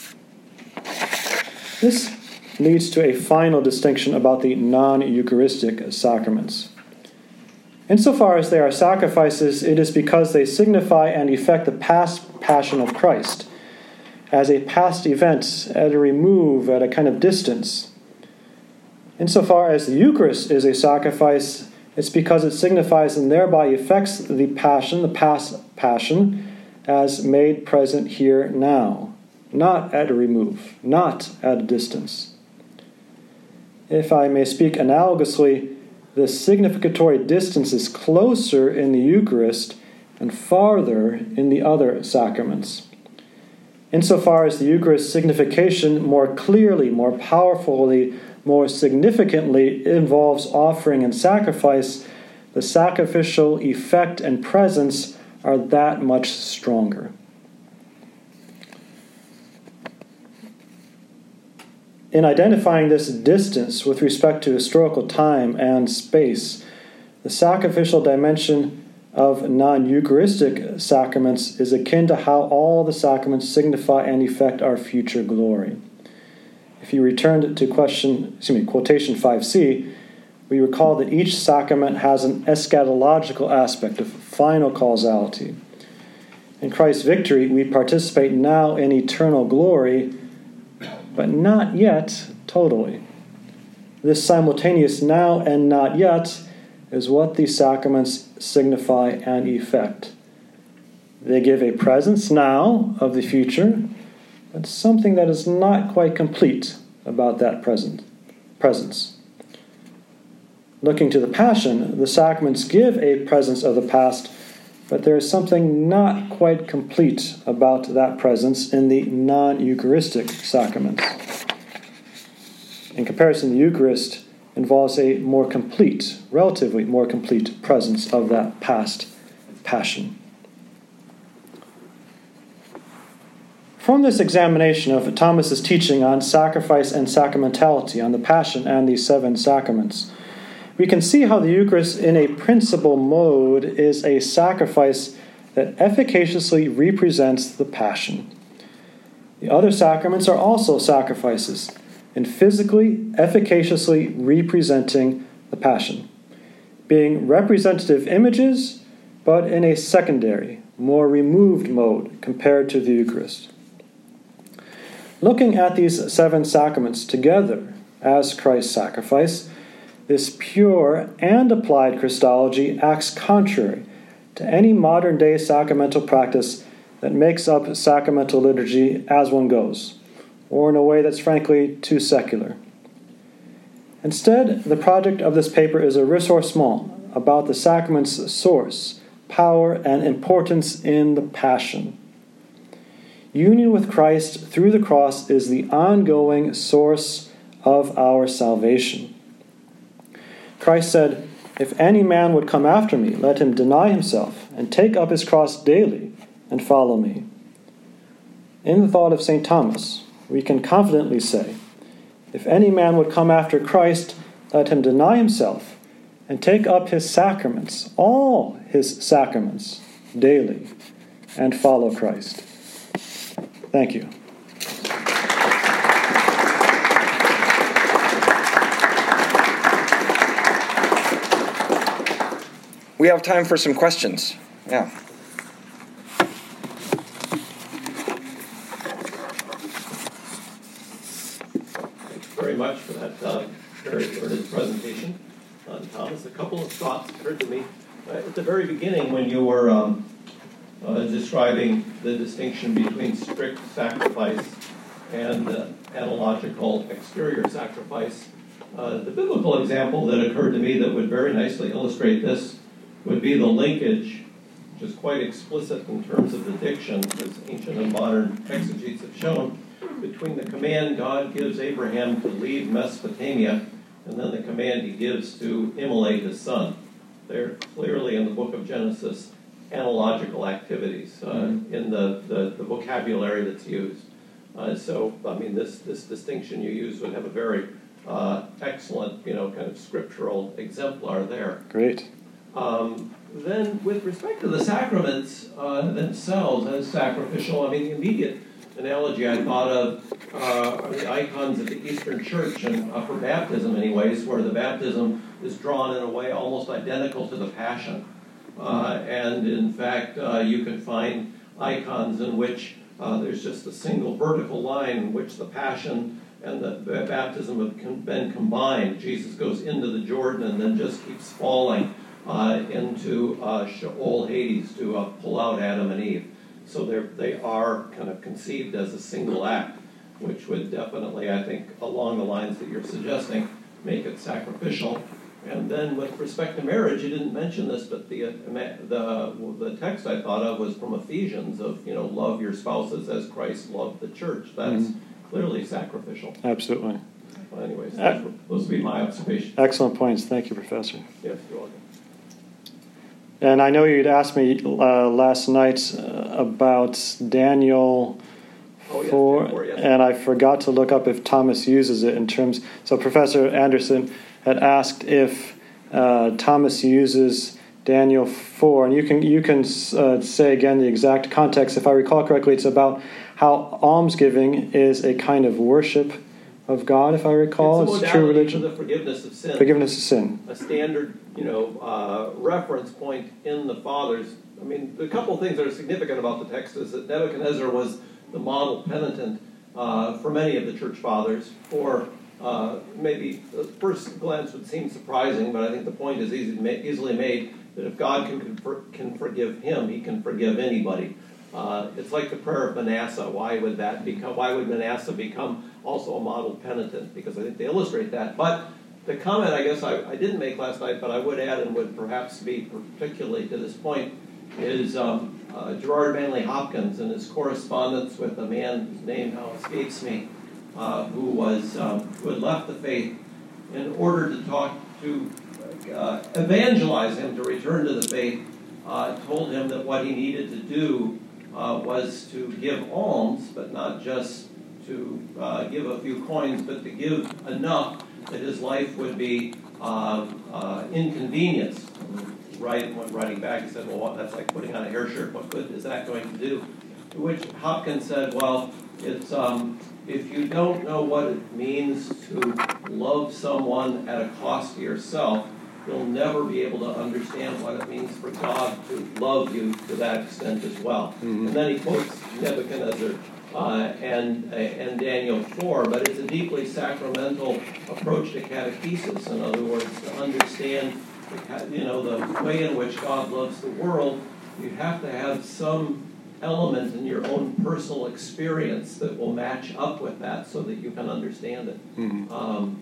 This leads to a final distinction about the non-Eucharistic sacraments. Insofar as they are sacrifices, it is because they signify and effect the past passion of Christ, as a past event at a remove, at a kind of distance. Insofar as the Eucharist is a sacrifice, it's because it signifies and thereby effects the passion, the past passion, as made present here now, not at a remove, not at a distance. If I may speak analogously, the significatory distance is closer in the Eucharist and farther in the other sacraments. Insofar as the Eucharist's signification more clearly, more powerfully, more significantly involves offering and sacrifice, the sacrificial effect and presence are that much stronger. In identifying this distance with respect to historical time and space, the sacrificial dimension of non-Eucharistic sacraments is akin to how all the sacraments signify and effect our future glory. If you returned to question, excuse me, quotation five c, we recall that each sacrament has an eschatological aspect of final causality. In Christ's victory, we participate now in eternal glory, but not yet totally. This simultaneous now and not yet is what these sacraments signify and effect. They give a presence now of the future, but something that is not quite complete about that present presence. Looking to the Passion, the sacraments give a presence of the past, but there is something not quite complete about that presence in the non-Eucharistic sacraments. In comparison, the Eucharist involves a more complete, relatively more complete presence of that past passion. From this examination of Thomas's teaching on sacrifice and sacramentality, on the Passion and the seven sacraments, we can see how the Eucharist in a principal mode is a sacrifice that efficaciously represents the Passion. The other sacraments are also sacrifices, in physically, efficaciously representing the Passion, being representative images, but in a secondary, more removed mode compared to the Eucharist. Looking at these seven sacraments together as Christ's sacrifice, this pure and applied Christology acts contrary to any modern-day sacramental practice that makes up sacramental liturgy as one goes, or in a way that's frankly too secular. Instead, the project of this paper is a ressourcement about the sacrament's source, power, and importance in the Passion. Union with Christ through the cross is the ongoing source of our salvation. Christ said, "If any man would come after me, let him deny himself and take up his cross daily and follow me." In the thought of Saint Thomas, we can confidently say, if any man would come after Christ, let him deny himself and take up his sacraments, all his sacraments, daily and follow Christ. Thank you. We have time for some questions. Yeah. Thanks very much for that uh, very learned presentation on Thomas. A couple of thoughts occurred to me. Uh, at the very beginning, when you were um, uh, describing the distinction between strict sacrifice and uh, analogical exterior sacrifice, uh, the biblical example that occurred to me that would very nicely illustrate this would be the linkage, which is quite explicit in terms of the diction, as ancient and modern exegetes have shown, between the command God gives Abraham to leave Mesopotamia and then the command he gives to immolate his son. They're clearly in the book of Genesis analogical activities uh, mm-hmm. in the, the, the vocabulary that's used. Uh, so, I mean, this, this distinction you use would have a very uh, excellent, you know, kind of scriptural exemplar there. Great. Um, then, with respect to the sacraments uh, themselves as sacrificial, I mean, the immediate analogy I thought of uh, are the icons of the Eastern Church and uh, for baptism, anyways, where the baptism is drawn in a way almost identical to the Passion. Uh, and, in fact, uh, you can find icons in which uh, there's just a single vertical line in which the Passion and the baptism have been combined. Jesus goes into the Jordan and then just keeps falling Uh, into uh, Sheol, Hades, to uh, pull out Adam and Eve. So they're, they are kind of conceived as a single act, which would definitely, I think, along the lines that you're suggesting, make it sacrificial. And then with respect to marriage, you didn't mention this, but the, uh, the, the text I thought of was from Ephesians of, you know, love your spouses as Christ loved the church. That's mm-hmm. clearly sacrificial. Absolutely. Well, anyways, those, were, those would be my observations. Excellent points. Thank you, Professor. Yes, you're welcome. And I know you'd asked me uh, last night uh, about Daniel oh, yes, four, four yes. and I forgot to look up if Thomas uses it in terms. So Professor Anderson had asked if uh, Thomas uses Daniel four, and you can you can uh, say again the exact context. If I recall correctly, it's about how almsgiving is a kind of worship of God, if I recall. It's, a it's true religion. For the forgiveness of sin. Forgiveness of sin. A standard, you know, uh, reference point in the Fathers. I mean, a couple of things that are significant about the text is that Nebuchadnezzar was the model penitent uh, for many of the church fathers. For uh, maybe at first glance would seem surprising, but I think the point is easy, easily made that if God can can forgive him, he can forgive anybody. Uh, it's like the prayer of Manasseh. Why would that become? Why would Manasseh become also a model penitent? Because I think they illustrate that. But the comment, I guess, I, I didn't make last night, but I would add and would perhaps be particularly to this point, is um, uh, Gerard Manley Hopkins and his correspondence with a man whose name now escapes me, uh, who was um, who had left the faith in order to talk to uh, evangelize him to return to the faith. Uh, told him that what he needed to do Uh, was to give alms, but not just to uh, give a few coins, but to give enough that his life would be uh, uh, inconvenienced. Right, when writing back, he said, well, that's like putting on a hair shirt. What good is that going to do? To which Hopkins said, well, it's um, if you don't know what it means to love someone at a cost to yourself, you'll never be able to understand what it means for God to love you to that extent as well. Mm-hmm. And then he quotes Nebuchadnezzar uh, and uh, and Daniel four, but it's a deeply sacramental approach to catechesis. In other words, to understand, you know, the way in which God loves the world, you have to have some element in your own personal experience that will match up with that so that you can understand it. Mm-hmm. Um,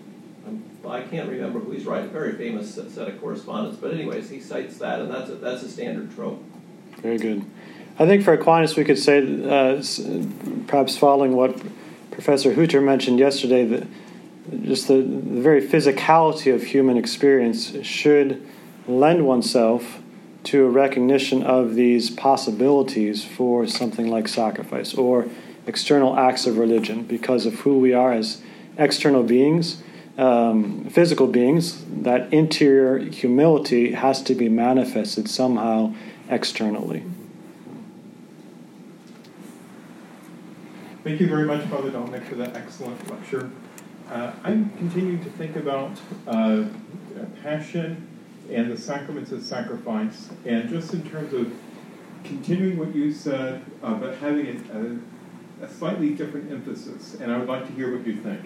I can't remember who he's writing, a very famous set of correspondence, but anyways, he cites that, and that's a, that's a standard trope. Very good. I think for Aquinas we could say, uh, perhaps following what Professor Hutter mentioned yesterday, that just the, the very physicality of human experience should lend oneself to a recognition of these possibilities for something like sacrifice or external acts of religion because of who we are as external beings. Um, physical beings, that interior humility has to be manifested somehow externally. Thank you very much, Father Dominic, for that excellent lecture. Uh, I'm continuing to think about uh, passion and the sacraments of sacrifice, and just in terms of continuing what you said, uh, but having a, a slightly different emphasis, and I would like to hear what you think.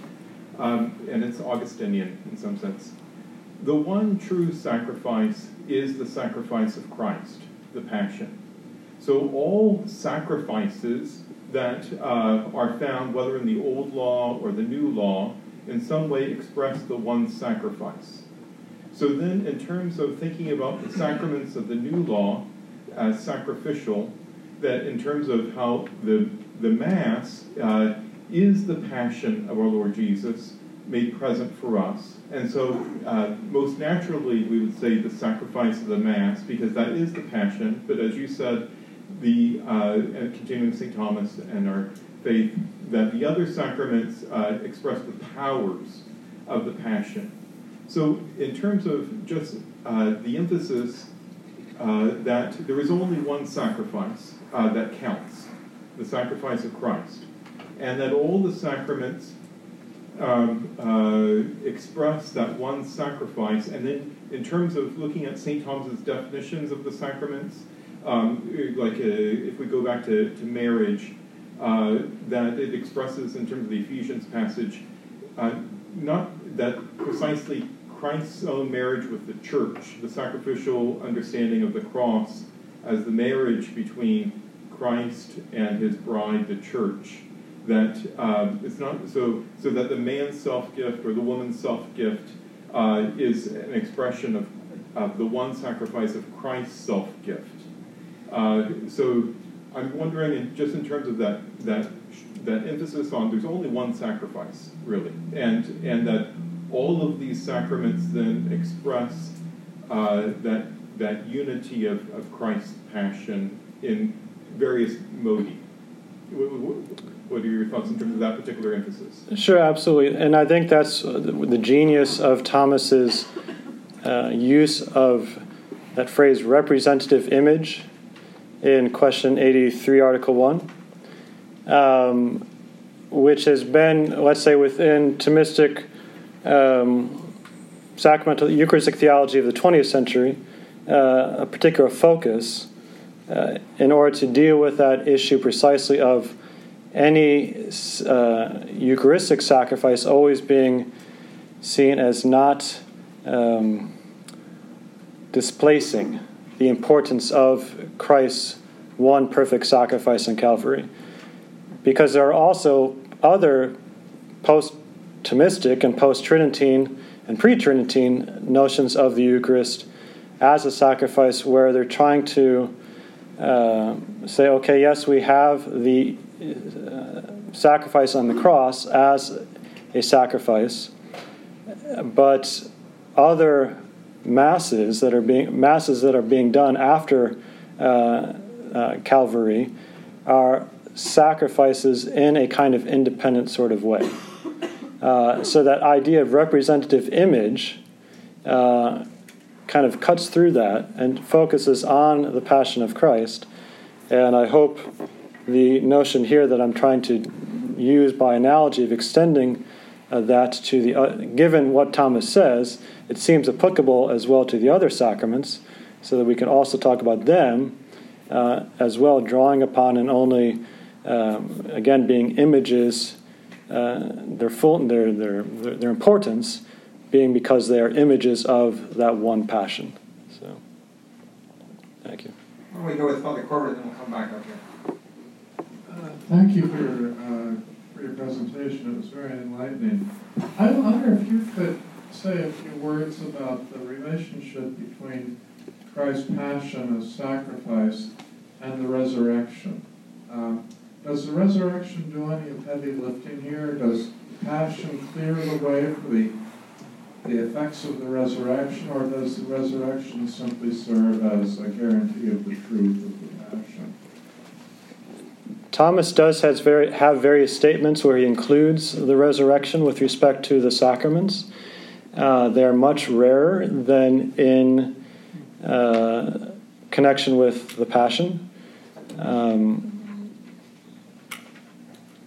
Um, and it's Augustinian in some sense. The one true sacrifice is the sacrifice of Christ, the Passion. So all sacrifices that uh, are found, whether in the Old Law or the New Law, in some way express the one sacrifice. So then, in terms of thinking about the sacraments of the New Law as sacrificial, that in terms of how the, the Mass uh, is the Passion of our Lord Jesus made present for us. And so, uh, most naturally, we would say the sacrifice of the Mass, because that is the Passion, but as you said, the uh, and continuing Saint Thomas and our faith, that the other sacraments uh, express the powers of the Passion. So in terms of just uh, the emphasis uh, that there is only one sacrifice uh, that counts, the sacrifice of Christ, and that all the sacraments um, uh, express that one sacrifice, and then in terms of looking at Saint Thomas's definitions of the sacraments, Um, like uh, if we go back to, to marriage, uh, that it expresses in terms of the Ephesians passage, uh, not that precisely Christ's own marriage with the church, the sacrificial understanding of the cross as the marriage between Christ and his bride, the church, that uh, it's not so so that the man's self-gift or the woman's self-gift uh, is an expression of, of the one sacrifice of Christ's self-gift. Uh, so I'm wondering, in, just in terms of that that that emphasis on there's only one sacrifice, really, and and that all of these sacraments then express uh, that that unity of, of Christ's passion in various modi. What are your thoughts in terms of that particular emphasis? Sure, absolutely, and I think that's the genius of Thomas's uh, use of that phrase "representative image" in question eighty-three, Article one, um, which has been, let's say, within Thomistic um, sacramental Eucharistic theology of the twentieth century, uh, a particular focus uh, in order to deal with that issue precisely of any uh, Eucharistic sacrifice always being seen as not um, displacing the importance of Christ's one perfect sacrifice in Calvary. Because there are also other post-Thomistic and post-Tridentine and pre-Tridentine notions of the Eucharist as a sacrifice where they're trying to uh, say, okay, yes, we have the uh, sacrifice on the cross as a sacrifice, but other masses that are being masses that are being done after uh, uh, Calvary are sacrifices in a kind of independent sort of way. Uh, so that idea of representative image uh, kind of cuts through that and focuses on the Passion of Christ. And I hope the notion here that I'm trying to use by analogy of extending uh, that to the, uh, given what Thomas says, it seems applicable as well to the other sacraments, so that we can also talk about them uh, as well, drawing upon and only, um, again, being images, uh, their full, their, their their importance being because they are images of that one passion. So, thank you. Why don't we go with Father Corbett, and then we'll come back up here. Uh, thank you for your, uh, for your presentation. It was very enlightening. I wonder if you could say a few words about the relationship between Christ's passion as sacrifice and the resurrection. Um, does the resurrection do any heavy lifting here? Does passion clear the way for the, the effects of the resurrection, or does the resurrection simply serve as a guarantee of the truth of the passion? Thomas does has very, have various statements where he includes the resurrection with respect to the sacraments. Uh, they are much rarer than in uh, connection with the Passion. Um,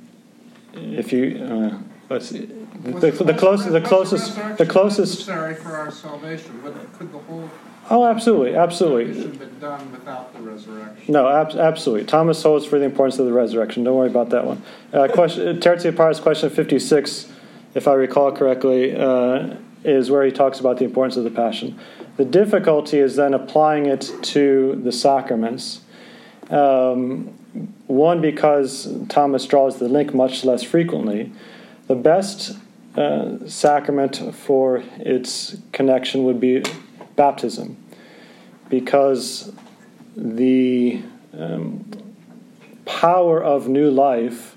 if you, uh, let's see, the, Was the, it- the was- closest, the was closest, the resurrection closest. necessary for our salvation? Would- Could the whole Oh, absolutely, absolutely. salvation have been done without the resurrection? No, ab- absolutely. Thomas holds for the importance of the resurrection. Don't worry about that one. Uh, question, Tertia Par's question fifty-six, if I recall correctly, uh, is where he talks about the importance of the passion. The difficulty is then applying it to the sacraments. Um, one, because Thomas draws the link much less frequently. The best uh, sacrament for its connection would be baptism, because the um, power of new life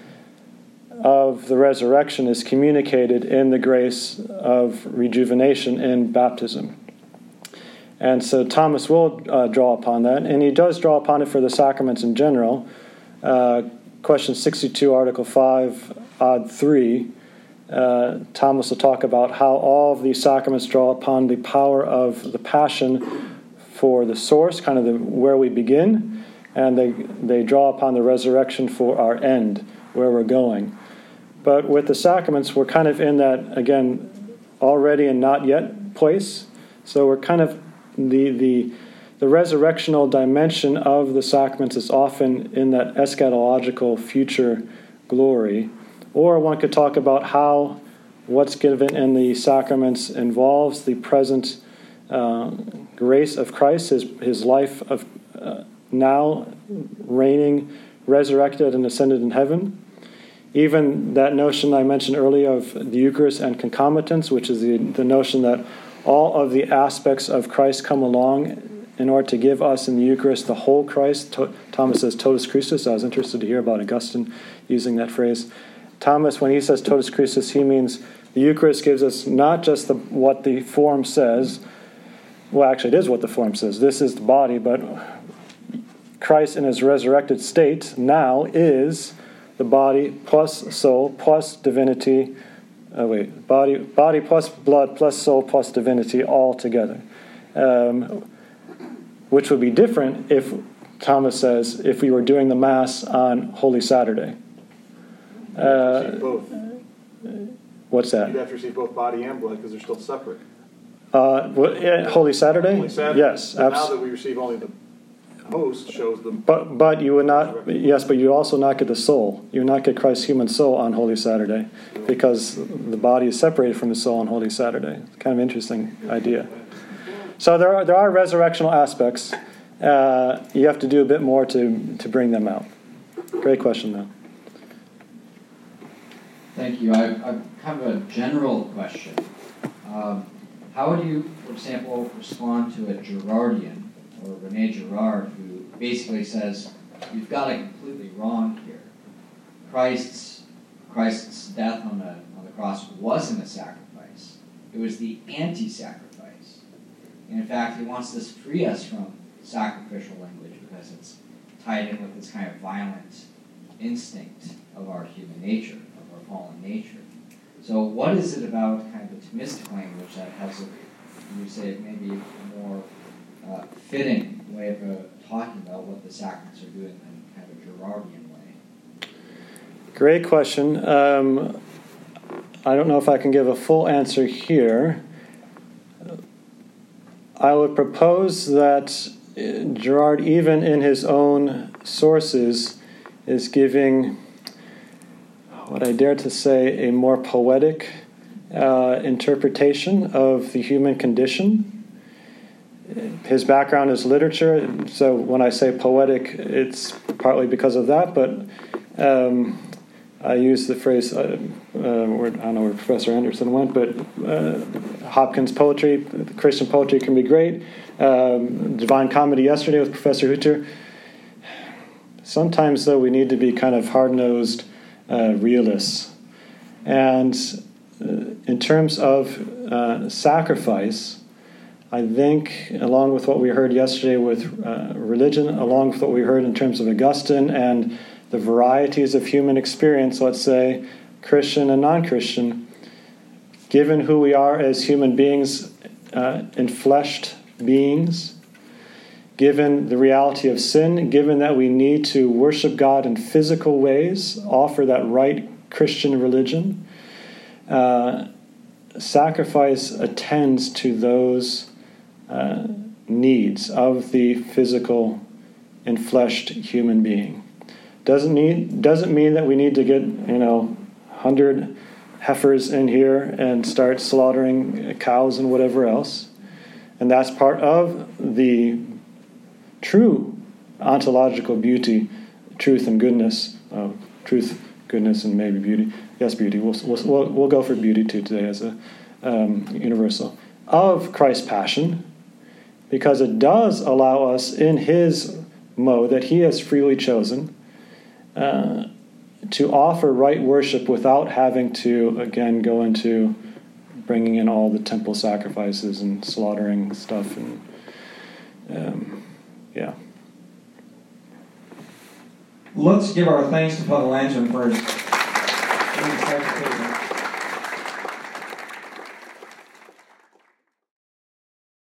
of the resurrection is communicated in the grace of rejuvenation in baptism. And so Thomas will uh, draw upon that, and he does draw upon it for the sacraments in general. Uh, question sixty-two, Article five, Odd three, uh, Thomas will talk about how all of these sacraments draw upon the power of the passion for the source, kind of the, where we begin, and they, they draw upon the resurrection for our end, where we're going. But with the sacraments, we're kind of in that, again, already and not yet place. So we're kind of, the the the resurrectional dimension of the sacraments is often in that eschatological future glory. Or one could talk about how what's given in the sacraments involves the present uh, grace of Christ, his, his life of uh, now reigning, resurrected and ascended in heaven. Even that notion I mentioned earlier of the Eucharist and concomitance, which is the, the notion that all of the aspects of Christ come along in order to give us in the Eucharist the whole Christ. To, Thomas says totus Christus. I was interested to hear about Augustine using that phrase. Thomas, when he says totus Christus, he means the Eucharist gives us not just the, what the form says. Well, actually, it is what the form says. This is the body, but Christ in his resurrected state now is the body plus soul plus divinity. Oh, wait, body, body plus blood plus soul plus divinity all together. Um, which would be different if, Thomas says, if we were doing the Mass on Holy Saturday. Uh, both. What's that? You'd have to receive both body and blood because they're still separate. Uh, what, yeah, Holy Saturday? Holy Saturday. Yes. But Abs- now that we receive only the host shows the... But but you would not, yes, but you also not get the soul. You would not get Christ's human soul on Holy Saturday because the body is separated from the soul on Holy Saturday. It's kind of an interesting idea. So there are there are resurrectional aspects. Uh, you have to do a bit more to, to bring them out. Great question, though. Thank you. I have kind of a general question. Um, how would you, for example, respond to a Girardian, or Rene Girard, who basically says, you've got it completely wrong here. Christ's Christ's death on the on the cross wasn't a sacrifice. It was the anti-sacrifice. And in fact, he wants to free us from sacrificial language because it's tied in with this kind of violent instinct of our human nature, of our fallen nature. So what is it about kind of the Thomistic language that has, a, you say, maybe a more uh, fitting way of uh, talking about what the sacraments are doing in kind of a Girardian way? Great question. Um, I don't know if I can give a full answer here. I would propose that Girard, even in his own sources, is giving what I dare to say a more poetic uh, interpretation of the human condition. His background is literature, so when I say poetic, it's partly because of that, but um, I use the phrase, uh, uh, where, I don't know where Professor Anderson went, but uh, Hopkins poetry, Christian poetry can be great. Um, Divine Comedy yesterday with Professor Hooter. Sometimes, though, we need to be kind of hard-nosed uh, realists. And uh, in terms of uh, sacrifice, I think, along with what we heard yesterday with uh, religion, along with what we heard in terms of Augustine and the varieties of human experience, let's say, Christian and non-Christian, given who we are as human beings, uh, enfleshed beings, given the reality of sin, given that we need to worship God in physical ways, offer that right Christian religion, uh, sacrifice attends to those uh, needs of the physical, enfleshed human being. Doesn't need doesn't mean that we need to get you know hundred heifers in here and start slaughtering cows and whatever else. And that's part of the true ontological beauty, truth and goodness, uh, truth, goodness, and maybe beauty. Yes, beauty. We'll we'll we'll go for beauty too today as a um, universal of Christ's passion, because it does allow us in His mode that He has freely chosen uh, to offer right worship without having to again go into bringing in all the temple sacrifices and slaughtering stuff and um, yeah. Let's give our thanks to Father Lantern for his